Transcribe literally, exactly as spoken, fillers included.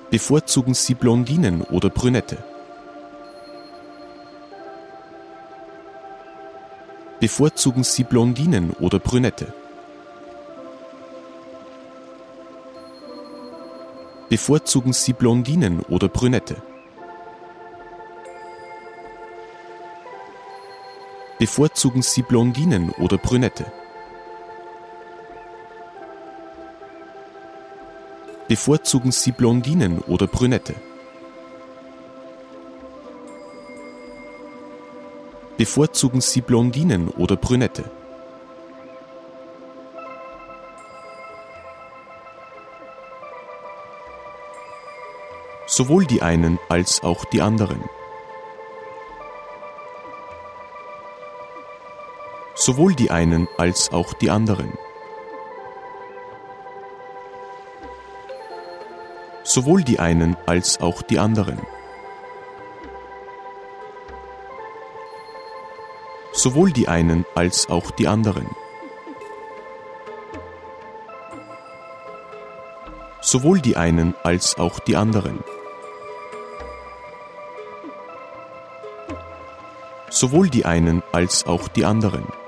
Bevorzugen Sie Blondinen oder Brünette? Bevorzugen Sie Blondinen oder Brünette? Bevorzugen Sie Blondinen oder Brünette? Bevorzugen Sie Blondinen oder Brünette? Bevorzugen Sie Blondinen oder Brünette? Bevorzugen Sie Blondinen oder Brünette? Sowohl die einen als auch die anderen. Sowohl die einen als auch die anderen. Sowohl die einen als auch die anderen. Sowohl die einen als auch die anderen. Sowohl die einen als auch die anderen. Sowohl die einen als auch die anderen.